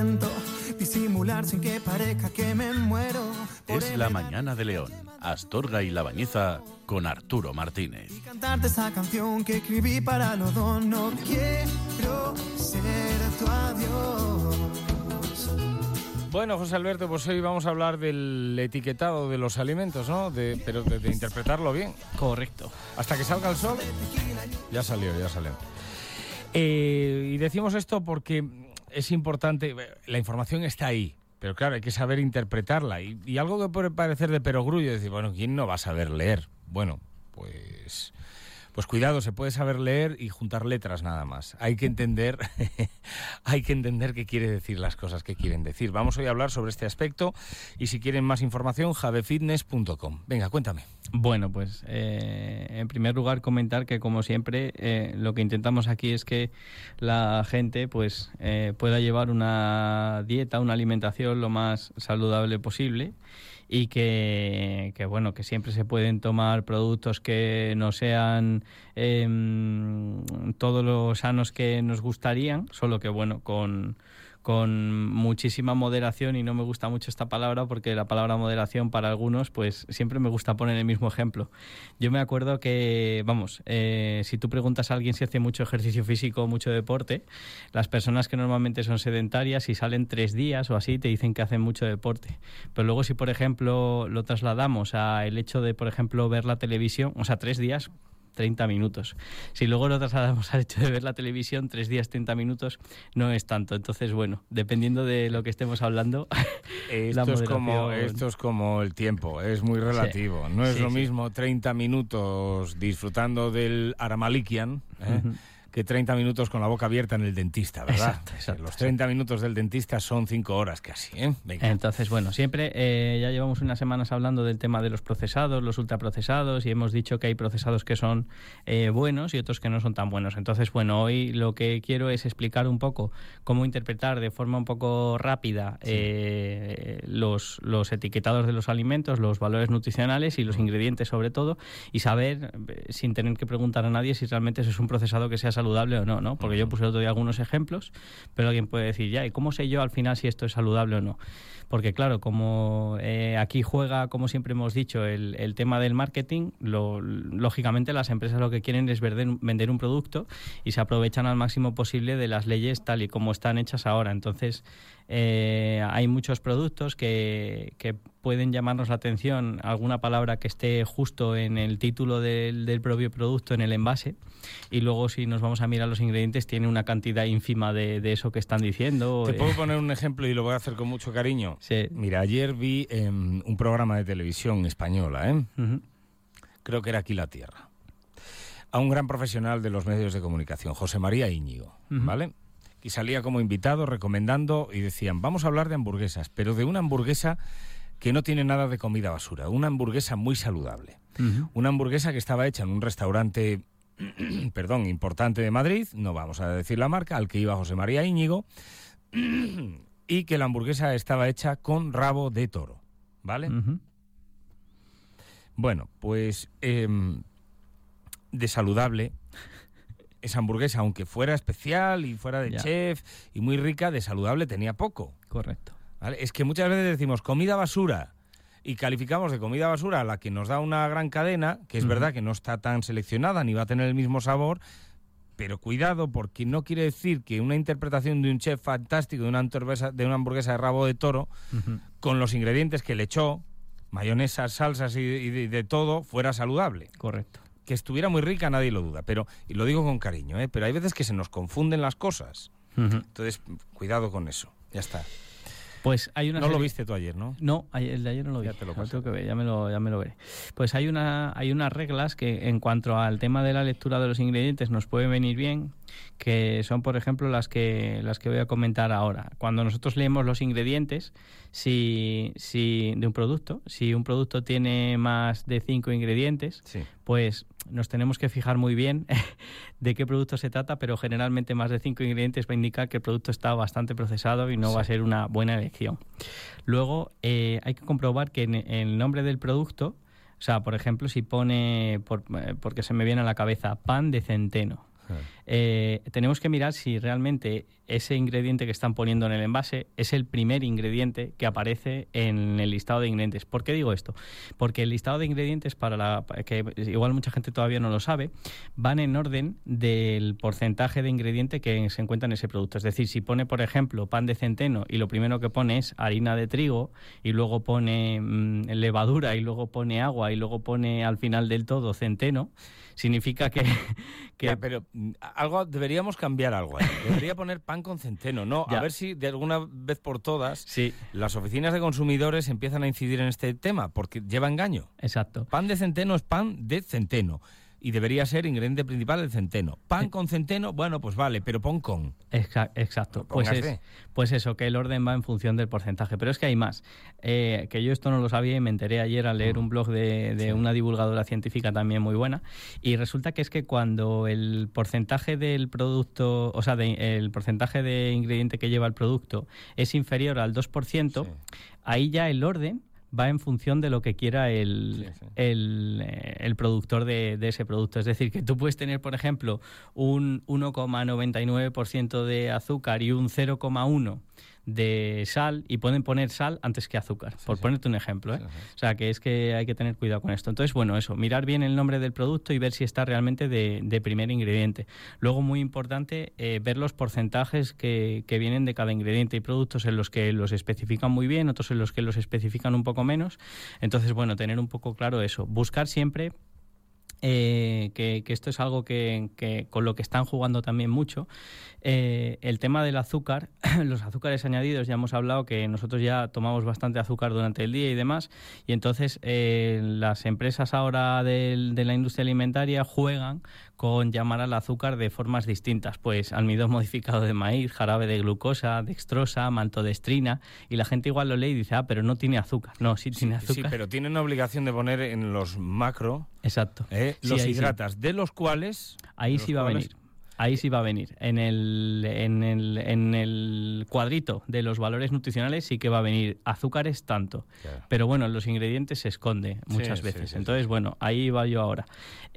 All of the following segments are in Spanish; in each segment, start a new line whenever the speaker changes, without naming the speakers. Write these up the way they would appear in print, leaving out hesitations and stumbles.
intento disimular sin que parezca que me muero.
Es La Mañana de León, Astorga y La Bañeza con Arturo Martínez.
Y cantarte esa canción que escribí para los dos. No quiero ser tu adiós.
Bueno, José Alberto, pues hoy vamos a hablar del etiquetado de los alimentos, ¿no? Pero de interpretarlo bien.
Correcto.
Hasta que salga el sol, ya salió. Y decimos esto porque es importante, la información está ahí, pero claro, hay que saber interpretarla. Y algo que puede parecer de perogrullo, decir, bueno, ¿quién no va a saber leer? Bueno, pues cuidado, se puede saber leer y juntar letras nada más. Hay que entender qué quiere decir las cosas que quieren decir. Vamos hoy a hablar sobre este aspecto y si quieren más información, javefitness.com. Venga, cuéntame.
Bueno, pues en primer lugar comentar que como siempre lo que intentamos aquí es que la gente pues pueda llevar una dieta, una alimentación lo más saludable posible. Y que bueno, que siempre se pueden tomar productos que no sean todos los sanos que nos gustarían, solo que bueno, con muchísima moderación, y no me gusta mucho esta palabra porque la palabra moderación para algunos pues siempre me gusta poner el mismo ejemplo. Yo me acuerdo que, si tú preguntas a alguien si hace mucho ejercicio físico o mucho deporte, las personas que normalmente son sedentarias y salen 3 días o así te dicen que hacen mucho deporte. Pero luego si por ejemplo lo trasladamos a el hecho de por ejemplo ver la televisión, o sea 3 días 30 minutos. Si luego lo trasladamos al hecho de ver la televisión, 3 días, 30 minutos, no es tanto. Entonces, bueno, dependiendo de lo que estemos hablando,
esto es como el tiempo, es muy relativo. Sí, no es lo mismo 30 minutos disfrutando del Aramalikian, que 30 minutos con la boca abierta en el dentista, ¿verdad? Exacto, los 30 minutos del dentista son 5 horas casi, ¿eh? Venga.
Entonces, bueno, siempre ya llevamos unas semanas hablando del tema de los procesados, los ultraprocesados, y hemos dicho que hay procesados que son buenos y otros que no son tan buenos. Entonces, bueno, hoy lo que quiero es explicar un poco cómo interpretar de forma un poco rápida los etiquetados de los alimentos, los valores nutricionales y los ingredientes sobre todo, y saber, sin tener que preguntar a nadie, si realmente eso es un procesado que sea saludable o no, ¿no? Porque yo puse el otro día algunos ejemplos, pero alguien puede decir, ¿y cómo sé yo al final si esto es saludable o no? Porque claro, como aquí juega, como siempre hemos dicho, el tema del marketing, lógicamente las empresas lo que quieren es vender un producto y se aprovechan al máximo posible de las leyes tal y como están hechas ahora. Entonces, hay muchos productos que pueden llamarnos la atención, alguna palabra que esté justo en el título del propio producto, en el envase, y luego si nos vamos a mirar los ingredientes tiene una cantidad ínfima de eso que están diciendo.
¿Te puedo poner un ejemplo y lo voy a hacer con mucho cariño?
Sí.
Mira, ayer vi un programa de televisión española, creo que era Aquí la Tierra, a un gran profesional de los medios de comunicación, José María Íñigo, ¿vale? Y salía como invitado recomendando y decían, vamos a hablar de hamburguesas, pero de una hamburguesa que no tiene nada de comida basura, una hamburguesa muy saludable. Una hamburguesa que estaba hecha en un restaurante, importante de Madrid, no vamos a decir la marca, al que iba José María Íñigo, y que la hamburguesa estaba hecha con rabo de toro, ¿vale? Bueno, pues de saludable, esa hamburguesa, aunque fuera especial y fuera de chef y muy rica, de saludable tenía poco.
Correcto.
¿Vale? Es que muchas veces decimos comida basura y calificamos de comida basura a la que nos da una gran cadena, que es verdad que no está tan seleccionada ni va a tener el mismo sabor, pero cuidado, porque no quiere decir que una interpretación de un chef fantástico de una hamburguesa de rabo de toro, con los ingredientes que le echó, mayonesas, salsas y de todo, fuera saludable.
Correcto.
Que estuviera muy rica, nadie lo duda, y lo digo con cariño, pero hay veces que se nos confunden las cosas. Entonces, cuidado con eso. Ya está.
Pues hay una
no lo viste tú ayer, ¿no?
No, el de ayer no lo vi.
Ya te lo
tengo que ver, ya me lo veré. Pues hay unas reglas que en cuanto al tema de la lectura de los ingredientes nos puede venir bien, que son, por ejemplo, las que voy a comentar ahora. Cuando nosotros leemos los ingredientes, si de un producto, si un producto tiene más de 5 ingredientes, pues nos tenemos que fijar muy bien de qué producto se trata, pero generalmente más de 5 ingredientes va a indicar que el producto está bastante procesado y no va a ser una buena elección. Luego, hay que comprobar que en el nombre del producto, o sea, por ejemplo, si pone, porque se me viene a la cabeza, pan de centeno, tenemos que mirar si realmente ese ingrediente que están poniendo en el envase es el primer ingrediente que aparece en el listado de ingredientes. ¿Por qué digo esto? Porque el listado de ingredientes, que igual mucha gente todavía no lo sabe, van en orden del porcentaje de ingrediente que se encuentra en ese producto. Es decir, si pone, por ejemplo, pan de centeno y lo primero que pone es harina de trigo y luego pone levadura y luego pone agua y luego pone al final del todo centeno, significa que...
Ya, pero deberíamos cambiar algo ahí. Debería poner pan con centeno, ¿no?
Ya.
A ver si de alguna vez por todas
Sí.
las oficinas de consumidores empiezan a incidir en este tema, porque lleva engaño.
Exacto.
Pan de centeno es pan de centeno y debería ser ingrediente principal el centeno. Pan con centeno, bueno, pues vale, pero pon con.
Exacto. Pues eso, que el orden va en función del porcentaje. Pero es que hay más. Que yo esto no lo sabía y me enteré ayer al leer un blog de una divulgadora científica también muy buena. Y resulta que es que cuando el porcentaje del producto, o sea, el porcentaje de ingrediente que lleva el producto es inferior al 2%, ahí ya el orden va en función de lo que quiera el productor de ese producto. Es decir, que tú puedes tener, por ejemplo, un 1,99% de azúcar y un 0,1% de sal, y pueden poner sal antes que azúcar, por ponerte un ejemplo, ¿eh? O sea, que es que hay que tener cuidado con esto. Entonces, bueno, eso, mirar bien el nombre del producto y ver si está realmente de primer ingrediente. Luego, muy importante, ver los porcentajes que vienen de cada ingrediente. Hay productos en los que los especifican muy bien, otros en los que los especifican un poco menos. Entonces, bueno, tener un poco claro eso. Buscar siempre... que esto es algo que con lo que están jugando también mucho, el tema del azúcar, los azúcares añadidos. Ya hemos hablado que nosotros ya tomamos bastante azúcar durante el día y demás, y entonces las empresas ahora de la industria alimentaria juegan con llamar al azúcar de formas distintas, pues almidón modificado de maíz, jarabe de glucosa, dextrosa, maltodextrina, y la gente igual lo lee y dice, pero no tiene azúcar. No, sí tiene azúcar.
Sí, pero tienen obligación de poner en los macro...
Exacto.
Los hidratas, de los cuales...
Ahí sí va a venir. Ahí sí va a venir. En el cuadrito de los valores nutricionales sí que va a venir azúcares tanto. Claro. Pero bueno, en los ingredientes se esconde muchas veces. Entonces, bueno, ahí va yo ahora.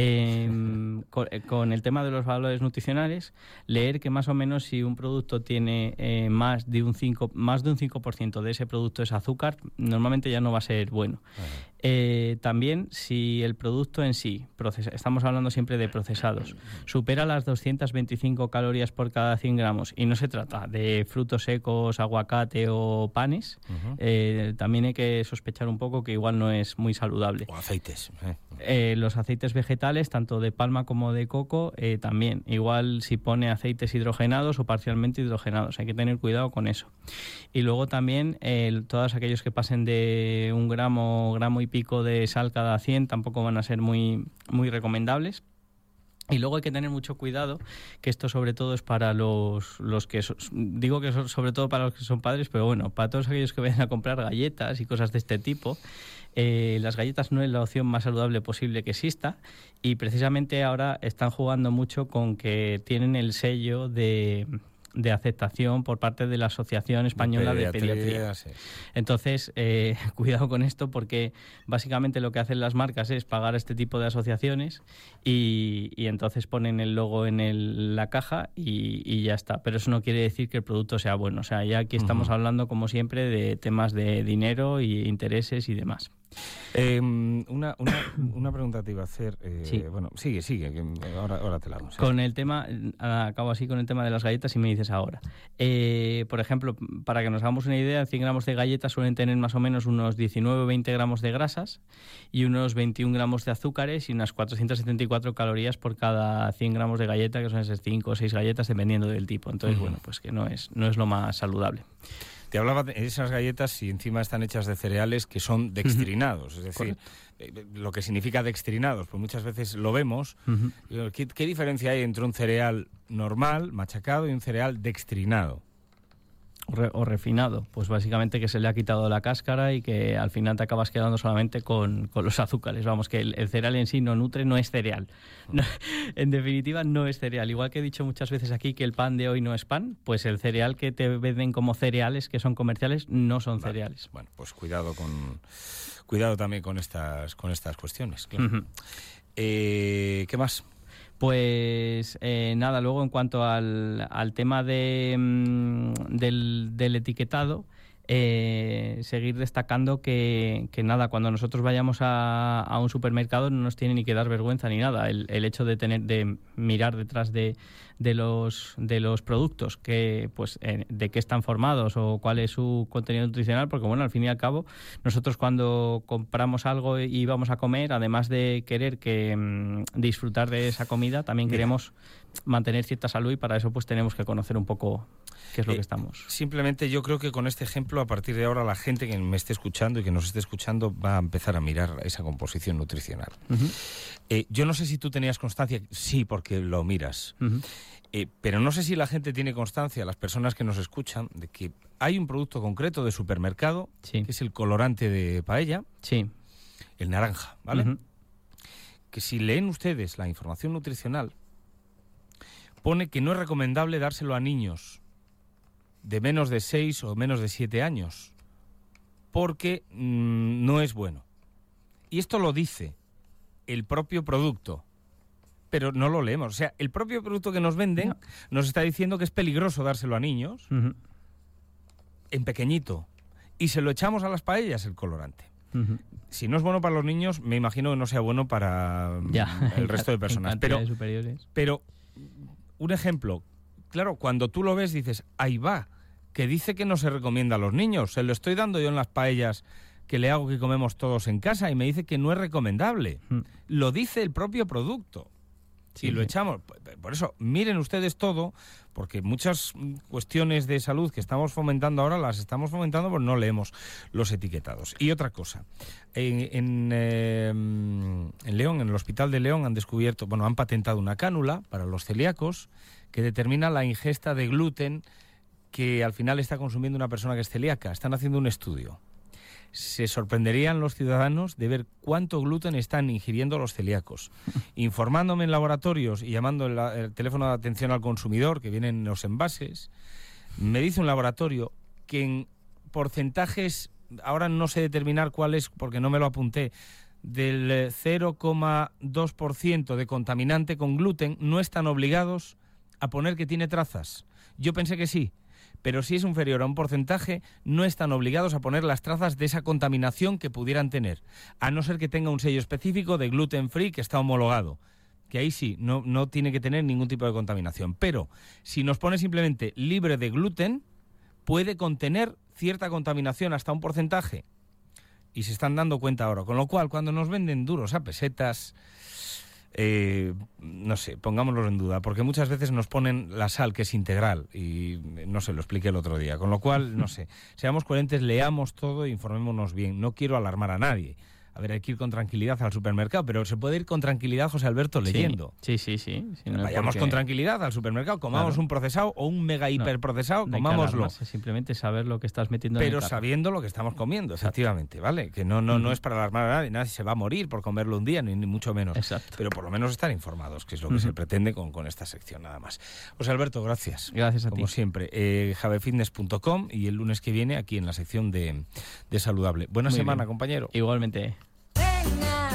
Con el tema de los valores nutricionales, leer que más o menos si un producto tiene más de un 5% de ese producto es azúcar, normalmente ya no va a ser bueno. También si el producto en sí, estamos hablando siempre de procesados, supera las 225 calorías por cada 100 gramos y no se trata de frutos secos, aguacate o panes, también hay que sospechar un poco que igual no es muy saludable.
O aceites.
Los aceites vegetales, tanto de palma como de coco, también. Igual si pone aceites hidrogenados o parcialmente hidrogenados, hay que tener cuidado con eso. Y luego también todos aquellos que pasen de 1 gramo y pico de sal cada 100 tampoco van a ser muy, muy recomendables. Y luego hay que tener mucho cuidado, que esto sobre todo es para los que... digo que sobre todo para los que son padres, pero bueno, para todos aquellos que vayan a comprar galletas y cosas de este tipo, las galletas no es la opción más saludable posible que exista, y precisamente ahora están jugando mucho con que tienen el sello de aceptación por parte de la Asociación Española de Pediatría. Sí. Entonces, cuidado con esto, porque básicamente lo que hacen las marcas es pagar este tipo de asociaciones y entonces ponen el logo en la caja y ya está. Pero eso no quiere decir que el producto sea bueno. O sea, ya aquí estamos hablando, como siempre, de temas de dinero y intereses y demás.
Una pregunta te iba a hacer.
Sí.
Bueno, sigue, que ahora te la hago.
Con el tema, acabo así con el tema de las galletas y me dices ahora. Por ejemplo, para que nos hagamos una idea, 100 gramos de galletas suelen tener más o menos unos 19 o 20 gramos de grasas y unos 21 gramos de azúcares y unas 474 calorías por cada 100 gramos de galleta, que son esas 5 o 6 galletas dependiendo del tipo. Entonces, bueno, pues que no es lo más saludable.
Te hablaba de esas galletas y encima están hechas de cereales que son dextrinados, es decir, lo que significa dextrinados, pues muchas veces lo vemos. ¿Qué diferencia hay entre un cereal normal, machacado, y un cereal dextrinado?
O refinado, pues básicamente que se le ha quitado la cáscara y que al final te acabas quedando solamente con los azúcares. Vamos, que el cereal en sí no nutre, no es cereal. No, en definitiva, no es cereal. Igual que he dicho muchas veces aquí que el pan de hoy no es pan, pues el cereal que te venden como cereales, que son comerciales, no son cereales.
Bueno, pues cuidado también con estas cuestiones. Claro. ¿Qué más?
Pues nada, luego en cuanto al tema del etiquetado, seguir destacando que nada, cuando nosotros vayamos a un supermercado no nos tiene ni que dar vergüenza ni nada el hecho de mirar detrás de los productos, que pues de qué están formados o cuál es su contenido nutricional, porque bueno, al fin y al cabo nosotros cuando compramos algo y vamos a comer, además de querer disfrutar de esa comida, también queremos mantener cierta salud, y para eso pues tenemos que conocer un poco qué es lo que estamos.
Simplemente yo creo que con este ejemplo, a partir de ahora, la gente que me esté escuchando y que nos esté escuchando va a empezar a mirar esa composición nutricional. Yo no sé si tú tenías constancia, sí, porque lo miras, pero no sé si la gente tiene constancia, las personas que nos escuchan, de que hay un producto concreto de supermercado, que es el colorante de paella, el naranja, ¿vale? Que si leen ustedes la información nutricional, pone que no es recomendable dárselo a niños de menos de 6 o menos de 7 años, porque no es bueno. Y esto lo dice el propio producto, pero no lo leemos. O sea, el propio producto que nos venden nos está diciendo que es peligroso dárselo a niños en pequeñito, y se lo echamos a las paellas el colorante. Si no es bueno para los niños, me imagino que no sea bueno para el resto de personas. Pero un ejemplo, claro, cuando tú lo ves dices, ahí va, que dice que no se recomienda a los niños, se lo estoy dando yo en las paellas que le hago, que comemos todos en casa, y me dice que no es recomendable. Lo dice el propio producto. Y lo echamos. Por eso, miren ustedes todo, porque muchas cuestiones de salud que estamos fomentando ahora las estamos fomentando porque no leemos los etiquetados. Y otra cosa, en León, en el Hospital de León, han patentado una cánula para los celíacos que determina la ingesta de gluten que al final está consumiendo una persona que es celíaca. Están haciendo un estudio. Se sorprenderían los ciudadanos de ver cuánto gluten están ingiriendo los celíacos. Informándome en laboratorios y llamando el teléfono de atención al consumidor, que vienen en los envases, me dice un laboratorio que en porcentajes, ahora no sé determinar cuál es porque no me lo apunté, del 0,2% de contaminante con gluten, no están obligados a poner que tiene trazas. Yo pensé que sí, pero si es inferior a un porcentaje, no están obligados a poner las trazas de esa contaminación que pudieran tener, a no ser que tenga un sello específico de gluten free que está homologado, que ahí sí, no tiene que tener ningún tipo de contaminación. Pero si nos pone simplemente libre de gluten, puede contener cierta contaminación hasta un porcentaje, y se están dando cuenta ahora. Con lo cual, cuando nos venden duros a pesetas, no sé, pongámoslo en duda, porque muchas veces nos ponen la sal, que es integral, y no sé, lo expliqué el otro día. Con lo cual, no sé, seamos coherentes, leamos todo e informémonos bien. No quiero alarmar a nadie. A ver, hay que ir con tranquilidad al supermercado, pero se puede ir con tranquilidad, José Alberto, leyendo.
Sí.
No vayamos con tranquilidad al supermercado, comamos un procesado o un mega hiper procesado, comámoslo.
Simplemente saber lo que estás metiendo
pero en el sabiendo lo que estamos comiendo, efectivamente, ¿vale? Que no es para alarmar a nadie se va a morir por comerlo un día, ni mucho menos.
Exacto.
Pero por lo menos estar informados, que es lo que se pretende con esta sección, nada más. José Alberto, gracias.
Gracias a ti.
Como siempre, javefitness.com, y el lunes que viene aquí en la sección de Saludable. Buena semana, compañero.
Igualmente.
Venga,